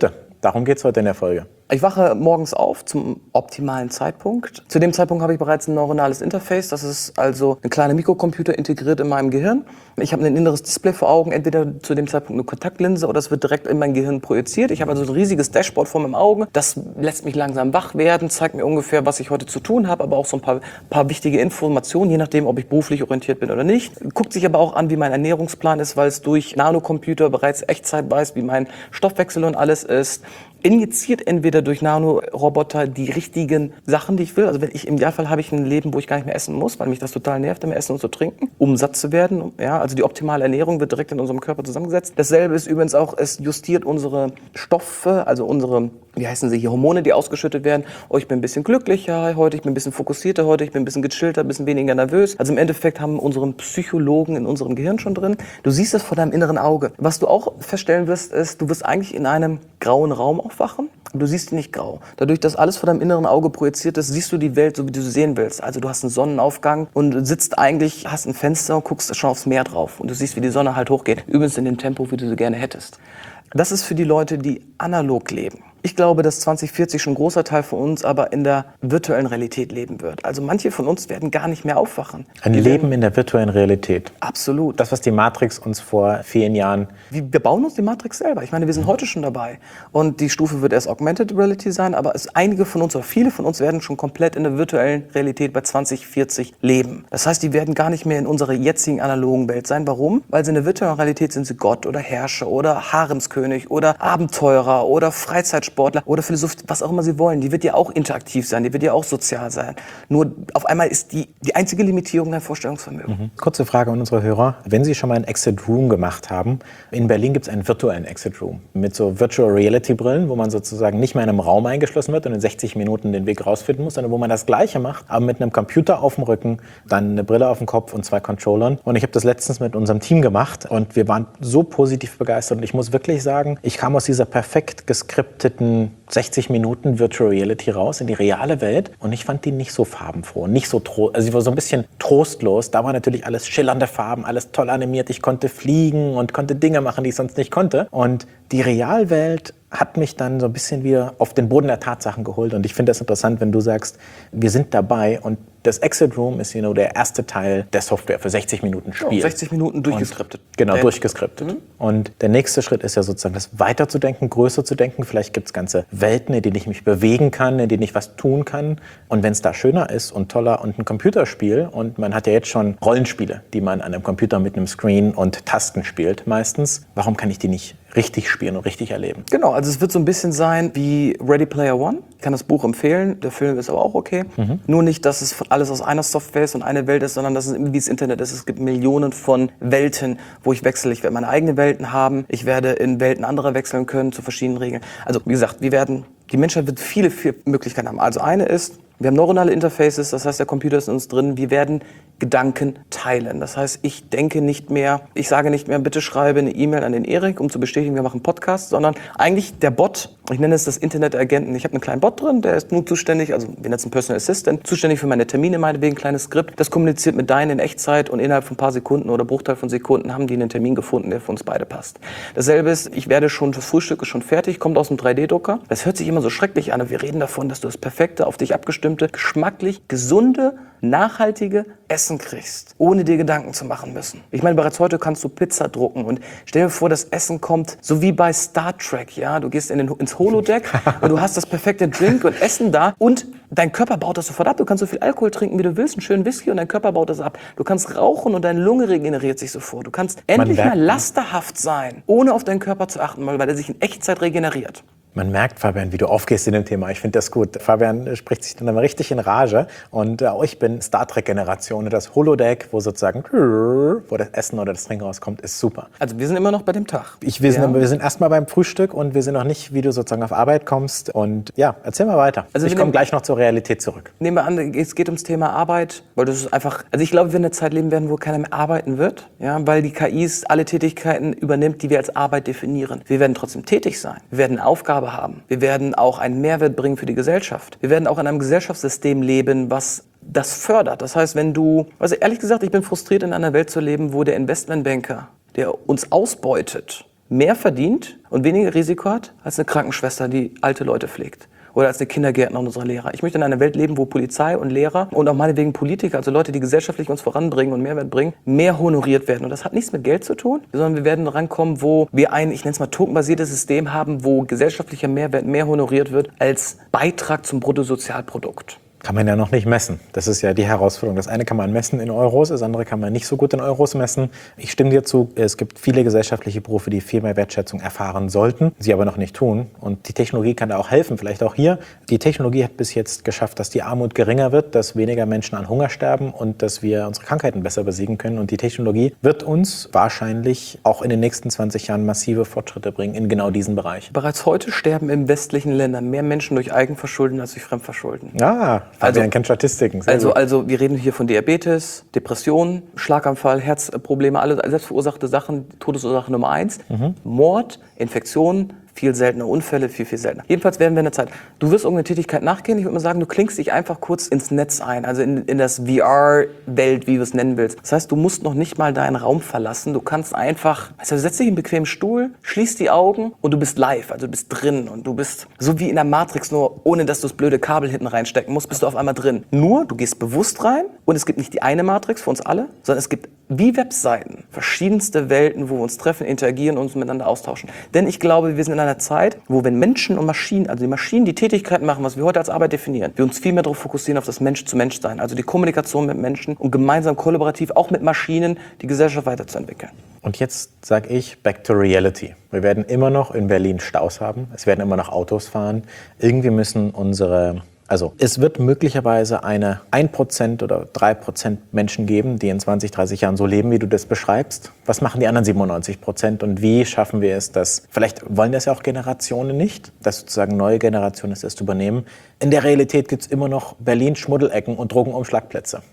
Darum geht es heute in der Folge. Ich wache morgens auf zum optimalen Zeitpunkt. Zu dem Zeitpunkt habe ich bereits ein neuronales Interface. Das ist also ein kleiner Mikrocomputer integriert in meinem Gehirn. Ich habe ein inneres Display vor Augen, entweder zu dem Zeitpunkt eine Kontaktlinse oder es wird direkt in mein Gehirn projiziert. Ich habe also ein riesiges Dashboard vor meinem Auge. Das lässt mich langsam wach werden, zeigt mir ungefähr, was ich heute zu tun habe, aber auch so ein paar wichtige Informationen, je nachdem, ob ich beruflich orientiert bin oder nicht. Guckt sich aber auch an, wie mein Ernährungsplan ist, weil es durch Nanocomputer bereits Echtzeit weiß, wie mein Stoffwechsel und alles ist. Injiziert entweder durch Nanoroboter die richtigen Sachen, die ich will. Also wenn ich im Idealfall habe ich ein Leben, wo ich gar nicht mehr essen muss, weil mich das total nervt, immer essen und zu trinken, um satt zu werden. Ja, also die optimale Ernährung wird direkt in unserem Körper zusammengesetzt. Dasselbe ist übrigens auch, es justiert unsere Stoffe, also unsere, wie heißen sie hier, Hormone, die ausgeschüttet werden. Oh, ich bin ein bisschen glücklicher heute, ich bin ein bisschen fokussierter heute, ich bin ein bisschen gechillter, ein bisschen weniger nervös. Also im Endeffekt haben unseren Psychologen in unserem Gehirn schon drin. Du siehst es vor deinem inneren Auge. Was du auch feststellen wirst, ist, du wirst eigentlich in einem grauen Raum aufwachen. Du siehst ihn nicht grau. Dadurch, dass alles vor deinem inneren Auge projiziert ist, siehst du die Welt so, wie du sie sehen willst. Also du hast einen Sonnenaufgang und sitzt eigentlich, hast ein Fenster und guckst schon aufs Meer drauf. Und du siehst, wie die Sonne halt hochgeht. Übrigens in dem Tempo, wie du sie gerne hättest. Das ist für die Leute, die analog leben. Ich glaube, dass 2040 schon ein großer Teil von uns aber in der virtuellen Realität leben wird. Also manche von uns werden gar nicht mehr aufwachen. Ein Leben in der virtuellen Realität. Absolut. Das, was die Matrix uns vor vielen Jahren... Wir bauen uns die Matrix selber. Ich meine, wir sind heute schon dabei. Und die Stufe wird erst Augmented Reality sein, aber einige von uns oder viele von uns werden schon komplett in der virtuellen Realität bei 2040 leben. Das heißt, die werden gar nicht mehr in unserer jetzigen analogen Welt sein. Warum? Weil sie in der virtuellen Realität sind sie Gott oder Herrscher oder Haremskönig oder Abenteurer oder Freizeitsportler oder Philosoph, was auch immer sie wollen. Die wird ja auch interaktiv sein, die wird ja auch sozial sein. Nur auf einmal ist die einzige Limitierung dein Vorstellungsvermögen. Kurze Frage an unsere Hörer. Wenn Sie schon mal einen Exit Room gemacht haben, in Berlin gibt es einen virtuellen Exit Room mit so Virtual Reality Brillen, wo man sozusagen nicht mehr in einem Raum eingeschlossen wird und in 60 Minuten den Weg rausfinden muss, sondern wo man das Gleiche macht, aber mit einem Computer auf dem Rücken, dann eine Brille auf dem Kopf und 2 Controllern. Und ich habe das letztens mit unserem Team gemacht und wir waren so positiv begeistert. Und ich muss wirklich sagen, ich kam aus dieser perfekt geskripteten 60 Minuten Virtual Reality raus in die reale Welt und ich fand die nicht so farbenfroh, nicht so also ich war so ein bisschen trostlos. Da war natürlich alles schillernde Farben, alles toll animiert. Ich konnte fliegen und konnte Dinge machen, die ich sonst nicht konnte. Und die Realwelt hat mich dann so ein bisschen wieder auf den Boden der Tatsachen geholt. Und ich finde das interessant, wenn du sagst, wir sind dabei und das Exit Room ist der erste Teil der Software für 60 Minuten Spiel. Ja, 60 Minuten durchgeskriptet. Genau, durchgeskriptet. Und der nächste Schritt ist ja sozusagen, das weiterzudenken, größer zu denken. Vielleicht gibt es ganze Welten, in denen ich mich bewegen kann, in denen ich was tun kann. Und wenn es da schöner ist und toller und ein Computerspiel, und man hat ja jetzt schon Rollenspiele, die man an einem Computer mit einem Screen und Tasten spielt meistens, warum kann ich die nicht richtig spielen und richtig erleben? Genau, also es wird so ein bisschen sein wie Ready Player One. Ich kann das Buch empfehlen, der Film ist aber auch okay. Nur nicht, dass es alles aus einer Software ist und eine Welt ist, sondern dass es wie das Internet ist. Es gibt Millionen von Welten, wo ich wechsle. Ich werde meine eigenen Welten haben. Ich werde in Welten anderer wechseln können zu verschiedenen Regeln. Also wie gesagt, die Menschheit wird viele Möglichkeiten haben. Also eine ist, wir haben neuronale Interfaces, das heißt, der Computer ist in uns drin. Wir werden Gedanken teilen. Das heißt, ich sage nicht mehr, bitte schreibe eine E-Mail an den Erik, um zu bestätigen, wir machen einen Podcast, sondern eigentlich der Bot, ich nenne es das Internet-Agenten. Ich habe einen kleinen Bot drin, der ist nun zuständig, also wir nennen es einen Personal Assistant, zuständig für meine Termine, meinetwegen ein kleines Skript. Das kommuniziert mit deinen in Echtzeit und innerhalb von ein paar Sekunden oder Bruchteil von Sekunden haben die einen Termin gefunden, der für uns beide passt. Dasselbe ist, das Frühstück ist schon fertig, kommt aus dem 3D-Drucker. Das hört sich immer so schrecklich an und wir reden davon, dass du das perfekte, auf dich abgestimmte, geschmacklich, gesunde, nachhaltige Essen kriegst, ohne dir Gedanken zu machen müssen. Ich meine, bereits heute kannst du Pizza drucken und stell dir vor, das Essen kommt so wie bei Star Trek, ja, du gehst ins Holodeck und du hast das perfekte Drink und Essen da und dein Körper baut das sofort ab. Du kannst so viel Alkohol trinken, wie du willst, einen schönen Whisky und dein Körper baut das ab. Du kannst rauchen und deine Lunge regeneriert sich sofort. Du kannst endlich mal lasterhaft sein, ohne auf deinen Körper zu achten, weil er sich in Echtzeit regeneriert. Man merkt, Fabian, wie du aufgehst in dem Thema. Ich finde das gut. Fabian spricht sich dann aber richtig in Rage. Und ich bin Star Trek-Generation. Das Holodeck, wo sozusagen wo das Essen oder das Trinken rauskommt, ist super. Also wir sind immer noch bei dem Tag. Wir sind erstmal beim Frühstück und wir sind noch nicht, wie du sozusagen auf Arbeit kommst. Und ja, erzähl mal weiter. Also ich komme gleich noch zur Realität zurück. Nehmen wir an, es geht ums Thema Arbeit, weil das ist einfach, also ich glaube, wir werden eine Zeit leben werden, wo keiner mehr arbeiten wird, ja, weil die KIs alle Tätigkeiten übernimmt, die wir als Arbeit definieren. Wir werden trotzdem tätig sein. Wir werden eine Aufgabe haben. Wir werden auch einen Mehrwert bringen für die Gesellschaft. Wir werden auch in einem Gesellschaftssystem leben, was das fördert. Das heißt, ehrlich gesagt, ich bin frustriert, in einer Welt zu leben, wo der Investmentbanker, der uns ausbeutet, mehr verdient und weniger Risiko hat als eine Krankenschwester, die alte Leute pflegt. Oder als eine Kindergärtnerin unserer Lehrer. Ich möchte in einer Welt leben, wo Polizei und Lehrer und auch meinetwegen Politiker, also Leute, die gesellschaftlich uns voranbringen und Mehrwert bringen, mehr honoriert werden. Und das hat nichts mit Geld zu tun, sondern wir werden rankommen, wo wir ein, ich nenne es mal tokenbasiertes System haben, wo gesellschaftlicher Mehrwert mehr honoriert wird als Beitrag zum Bruttosozialprodukt. Kann man ja noch nicht messen. Das ist ja die Herausforderung. Das eine kann man messen in Euros, das andere kann man nicht so gut in Euros messen. Ich stimme dir zu, es gibt viele gesellschaftliche Berufe, die viel mehr Wertschätzung erfahren sollten, sie aber noch nicht tun. Und die Technologie kann da auch helfen, vielleicht auch hier. Die Technologie hat bis jetzt geschafft, dass die Armut geringer wird, dass weniger Menschen an Hunger sterben und dass wir unsere Krankheiten besser besiegen können. Und die Technologie wird uns wahrscheinlich auch in den nächsten 20 Jahren massive Fortschritte bringen in genau diesen Bereich. Bereits heute sterben in westlichen Ländern mehr Menschen durch Eigenverschulden als durch Fremdverschulden. Ja, Fabian kennt Statistiken. Also wir reden hier von Diabetes, Depressionen, Schlaganfall, Herzprobleme, alle selbstverursachte Sachen, Todesursache Nummer 1. Mord, Infektionen, viel seltener Unfälle, viel seltener. Jedenfalls werden wir in der Zeit, du wirst irgendeine Tätigkeit nachgehen, ich würde mal sagen, du klingst dich einfach kurz ins Netz ein, also in das VR-Welt, wie du es nennen willst. Das heißt, du musst noch nicht mal deinen Raum verlassen, du kannst einfach, also setz dich in einen bequemen Stuhl, schließ die Augen und du bist live, also du bist drin und du bist so wie in der Matrix, nur ohne dass du das blöde Kabel hinten reinstecken musst, bist du auf einmal drin. Nur, du gehst bewusst rein und es gibt nicht die eine Matrix für uns alle, sondern es gibt wie Webseiten verschiedenste Welten, wo wir uns treffen, interagieren und uns miteinander austauschen. Denn ich glaube, wir sind in einer Zeit, wo wenn Menschen und Maschinen, also die Maschinen, die Tätigkeiten machen, was wir heute als Arbeit definieren, wir uns viel mehr darauf fokussieren, auf das Mensch-zu-Mensch-Sein, also die Kommunikation mit Menschen und gemeinsam kollaborativ auch mit Maschinen die Gesellschaft weiterzuentwickeln. Und jetzt sage ich, back to reality. Wir werden immer noch in Berlin Staus haben, es werden immer noch Autos fahren. Irgendwie müssen es wird möglicherweise eine 1% oder 3% Menschen geben, die in 20, 30 Jahren so leben, wie du das beschreibst. Was machen die anderen 97% und wie schaffen wir es, dass, vielleicht wollen das ja auch Generationen nicht, dass sozusagen neue Generationen es erst übernehmen. In der Realität gibt es immer noch Berlin-Schmuddelecken und Drogenumschlagplätze.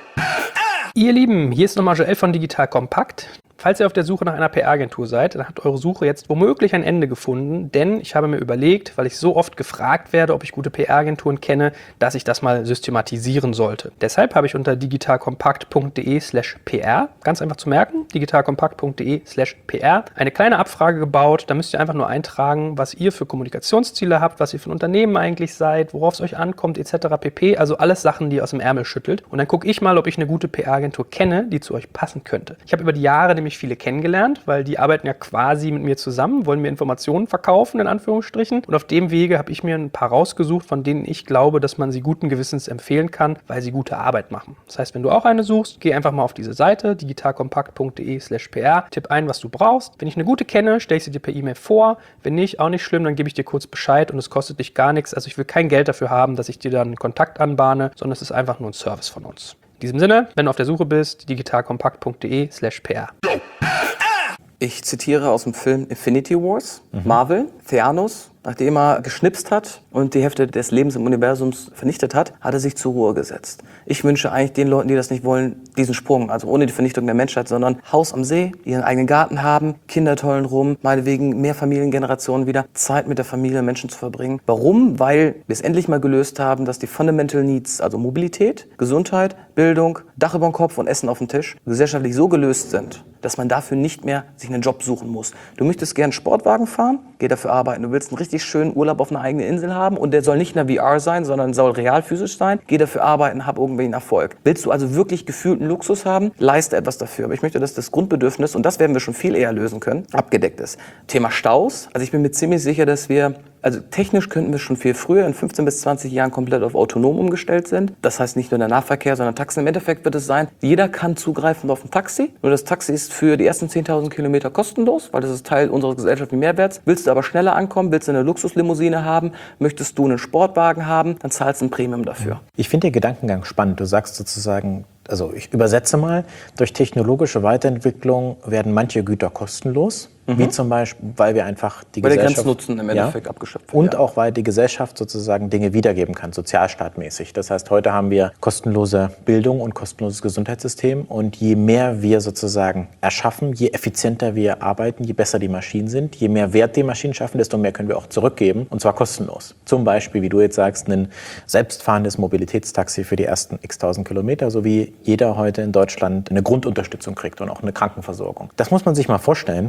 Ihr Lieben, hier ist nochmal Joel von Digital Kompakt. Falls ihr auf der Suche nach einer PR-Agentur seid, dann hat eure Suche jetzt womöglich ein Ende gefunden, denn ich habe mir überlegt, weil ich so oft gefragt werde, ob ich gute PR-Agenturen kenne, dass ich das mal systematisieren sollte. Deshalb habe ich unter digitalkompakt.de/pr, ganz einfach zu merken, digitalkompakt.de/pr, eine kleine Abfrage gebaut. Da müsst ihr einfach nur eintragen, was ihr für Kommunikationsziele habt, was ihr für ein Unternehmen eigentlich seid, worauf es euch ankommt, etc. pp. Also alles Sachen, die ihr aus dem Ärmel schüttelt. Und dann gucke ich mal, ob ich eine gute PR-Agentur kenne, die zu euch passen könnte. Ich habe über die Jahre nämlich viele kennengelernt, weil die arbeiten ja quasi mit mir zusammen, wollen mir Informationen verkaufen, in Anführungsstrichen. Und auf dem Wege habe ich mir ein paar rausgesucht, von denen ich glaube, dass man sie guten Gewissens empfehlen kann, weil sie gute Arbeit machen. Das heißt, wenn du auch eine suchst, geh einfach mal auf diese Seite, digitalkompakt.de/pr, tipp ein, was du brauchst. Wenn ich eine gute kenne, stelle ich sie dir per E-Mail vor. Wenn nicht, auch nicht schlimm, dann gebe ich dir kurz Bescheid und es kostet dich gar nichts. Also ich will kein Geld dafür haben, dass ich dir dann einen Kontakt anbahne, sondern es ist einfach nur ein Service von uns. In diesem Sinne, wenn du auf der Suche bist, digitalkompakt.de/pr. Ich zitiere aus dem Film Infinity Wars, Marvel, Thanos, nachdem er geschnipst hat und die Hälfte des Lebens im Universums vernichtet hat, hat er sich zur Ruhe gesetzt. Ich wünsche eigentlich den Leuten, die das nicht wollen, diesen Sprung, also ohne die Vernichtung der Menschheit, sondern Haus am See, ihren eigenen Garten haben, Kinder tollen rum, meinetwegen mehr Familiengenerationen wieder, Zeit mit der Familie, Menschen zu verbringen. Warum? Weil wir es endlich mal gelöst haben, dass die Fundamental Needs, also Mobilität, Gesundheit, Bildung, Dach über dem Kopf und Essen auf dem Tisch, gesellschaftlich so gelöst sind, dass man dafür nicht mehr sich einen Job suchen muss. Du möchtest gern Sportwagen fahren, geh dafür arbeiten. Du willst einen richtig schönen Urlaub auf einer eigenen Insel haben und der soll nicht in der VR sein, sondern soll real physisch sein. Geh dafür arbeiten, hab irgendwie einen Erfolg. Willst du also wirklich gefühlten Luxus haben, leiste etwas dafür. Aber ich möchte, dass das Grundbedürfnis, und das werden wir schon viel eher lösen können, abgedeckt ist. Thema Staus. Also ich bin mir ziemlich sicher, dass wir, also technisch könnten wir schon viel früher, in 15 bis 20 Jahren komplett auf autonom umgestellt sind. Das heißt nicht nur der Nahverkehr, sondern Taxen. Im Endeffekt wird es sein, jeder kann zugreifen auf ein Taxi. Nur das Taxi ist für die ersten 10.000 Kilometer kostenlos, weil das ist Teil unseres gesellschaftlichen Mehrwerts. Willst du aber schneller ankommen, willst du eine Luxuslimousine haben, möchtest du einen Sportwagen haben, dann zahlst du ein Premium dafür. Ich finde den Gedankengang spannend. Du sagst sozusagen, also ich übersetze mal, durch technologische Weiterentwicklung werden manche Güter kostenlos, wie zum Beispiel, weil wir einfach die weil Gesellschaft... der Grenznutzen im Endeffekt abgeschöpft wird. Und auch, weil die Gesellschaft sozusagen Dinge wiedergeben kann, sozialstaatmäßig. Das heißt, heute haben wir kostenlose Bildung und kostenloses Gesundheitssystem und je mehr wir sozusagen erschaffen, je effizienter wir arbeiten, je besser die Maschinen sind, je mehr Wert die Maschinen schaffen, desto mehr können wir auch zurückgeben und zwar kostenlos. Zum Beispiel, wie du jetzt sagst, ein selbstfahrendes Mobilitätstaxi für die ersten x-tausend Kilometer, so wie jeder heute in Deutschland eine Grundunterstützung kriegt und auch eine Krankenversorgung. Das muss man sich mal vorstellen, dass sozusagen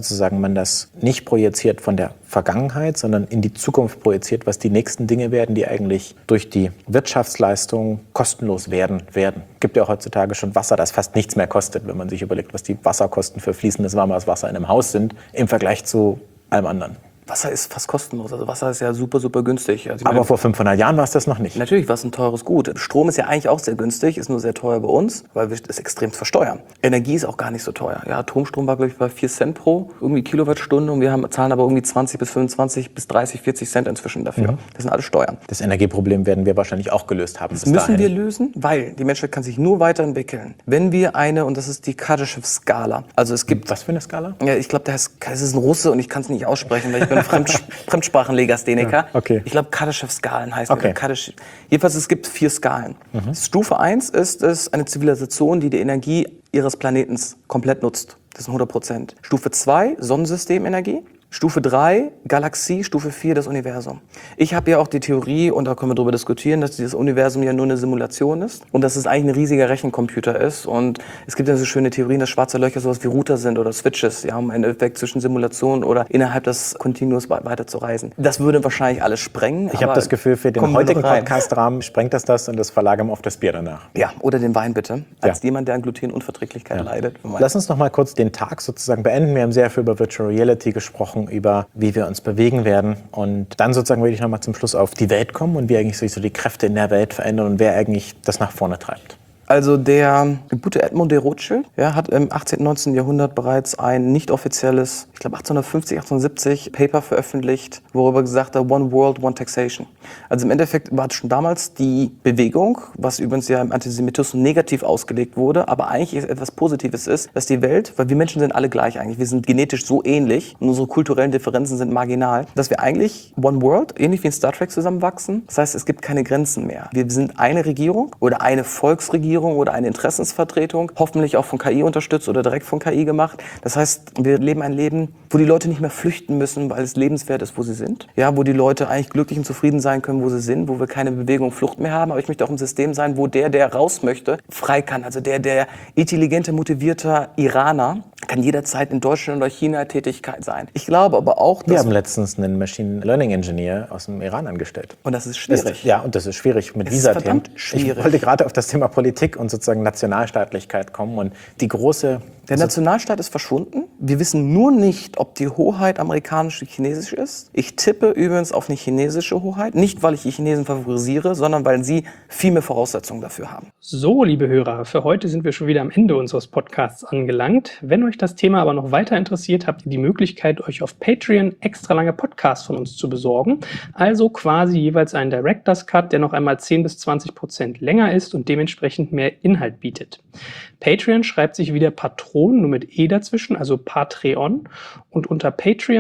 sozusagen man das nicht projiziert von der Vergangenheit, sondern in die Zukunft projiziert, was die nächsten Dinge werden, die eigentlich durch die Wirtschaftsleistung kostenlos werden. Es gibt ja auch heutzutage schon Wasser, das fast nichts mehr kostet, wenn man sich überlegt, was die Wasserkosten für fließendes warmes Wasser in einem Haus sind, im Vergleich zu allem anderen. Wasser ist fast kostenlos. Also Wasser ist ja super, super günstig. Also Aber vor 500 Jahren war es das noch nicht. Natürlich war es ein teures Gut. Strom ist ja eigentlich auch sehr günstig, ist nur sehr teuer bei uns, weil wir es extrem versteuern. Energie ist auch gar nicht so teuer. Ja, Atomstrom war, glaube ich, bei 4 Cent pro irgendwie Kilowattstunde und wir zahlen aber irgendwie 20 bis 25 bis 30, 40 Cent inzwischen dafür. Das sind alles Steuern. Das Energieproblem werden wir wahrscheinlich auch gelöst haben. Das müssen wir lösen, weil die Menschheit kann sich nur weiterentwickeln, wenn wir und das ist die Kardashev-Skala. Also es gibt... Was für eine Skala? Ja, ich glaube, es ist ein Russe und ich kann es nicht aussprechen, weil ich bin Fremdsprachenlegastheniker. Ja, okay. Ich glaube, Kardashev-Skalen heißt okay. Jedenfalls, es gibt 4 Skalen. Stufe 1 ist es eine Zivilisation, die die Energie ihres Planetens komplett nutzt. Das sind 100%. Stufe 2, Sonnensystemenergie. Stufe 3, Galaxie, Stufe 4, das Universum. Ich habe ja auch die Theorie, und da können wir darüber diskutieren, dass dieses Universum ja nur eine Simulation ist und dass es eigentlich ein riesiger Rechencomputer ist. Und es gibt ja so schöne Theorien, dass schwarze Löcher sowas wie Router sind oder Switches, ja, um einen Effekt zwischen Simulation oder innerhalb des Continuums weiter zu reisen. Das würde wahrscheinlich alles sprengen. Ich habe das Gefühl, für den heutigen Podcast-Rahmen sprengt das und das verlagern wir auf das Bier danach. Ja, oder den Wein bitte, als jemand, der an Glutenunverträglichkeit leidet. Lass uns noch mal kurz den Tag sozusagen beenden. Wir haben sehr viel über Virtual Reality gesprochen, über wie wir uns bewegen werden. Und dann sozusagen würde ich noch mal zum Schluss auf die Welt kommen und wie eigentlich so die Kräfte in der Welt verändern und wer eigentlich das nach vorne treibt. Also der gute Edmond de Rothschild hat im 18. und 19. Jahrhundert bereits ein nicht offizielles, ich glaube 1850, 1870 Paper veröffentlicht, worüber gesagt hat, One World, One Taxation. Also im Endeffekt war schon damals die Bewegung, was übrigens ja im Antisemitismus negativ ausgelegt wurde, aber eigentlich etwas Positives ist, dass die Welt, weil wir Menschen sind alle gleich eigentlich, wir sind genetisch so ähnlich und unsere kulturellen Differenzen sind marginal, dass wir eigentlich One World, ähnlich wie in Star Trek zusammenwachsen. Das heißt, es gibt keine Grenzen mehr. Wir sind eine Regierung oder eine Volksregierung oder eine Interessensvertretung, hoffentlich auch von KI unterstützt oder direkt von KI gemacht. Das heißt, wir leben ein Leben, wo die Leute nicht mehr flüchten müssen, weil es lebenswert ist, wo sie sind. Ja, wo die Leute eigentlich glücklich und zufrieden sein können, wo sie sind, wo wir keine Bewegung Flucht mehr haben. Aber ich möchte auch im System sein, wo der raus möchte, frei kann. Also der intelligente, motivierte Iraner kann jederzeit in Deutschland oder China Tätigkeit sein. Ich glaube aber auch, dass... Wir haben letztens einen Machine Learning Engineer aus dem Iran angestellt. Und das ist schwierig. Und das ist schwierig mit Visa-Themen. Ich wollte gerade auf das Thema Politik und sozusagen Nationalstaatlichkeit kommen und die große... Der Nationalstaat ist verschwunden. Wir wissen nur nicht, ob die Hoheit amerikanisch oder chinesisch ist. Ich tippe übrigens auf eine chinesische Hoheit. Nicht, weil ich die Chinesen favorisiere, sondern weil sie viel mehr Voraussetzungen dafür haben. So, liebe Hörer, für heute sind wir schon wieder am Ende unseres Podcasts angelangt. Wenn euch das Thema aber noch weiter interessiert, habt ihr die Möglichkeit, euch auf Patreon extra lange Podcasts von uns zu besorgen. Also quasi jeweils einen Director's Cut, der noch einmal 10% bis 20% länger ist und dementsprechend mehr Inhalt bietet. Patreon schreibt sich wieder Patron, nur mit E dazwischen, also Patreon. Und unter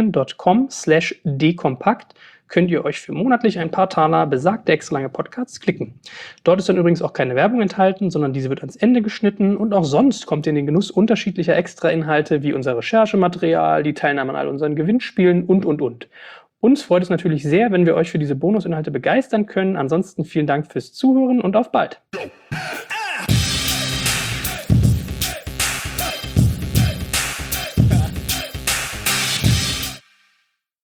patreon.com/dekompakt könnt ihr euch für monatlich ein paar Taler besagte extra lange Podcasts klicken. Dort ist dann übrigens auch keine Werbung enthalten, sondern diese wird ans Ende geschnitten und auch sonst kommt ihr in den Genuss unterschiedlicher Extra-Inhalte wie unser Recherchematerial, die Teilnahme an all unseren Gewinnspielen und. Uns freut es natürlich sehr, wenn wir euch für diese Bonusinhalte begeistern können. Ansonsten vielen Dank fürs Zuhören und auf bald.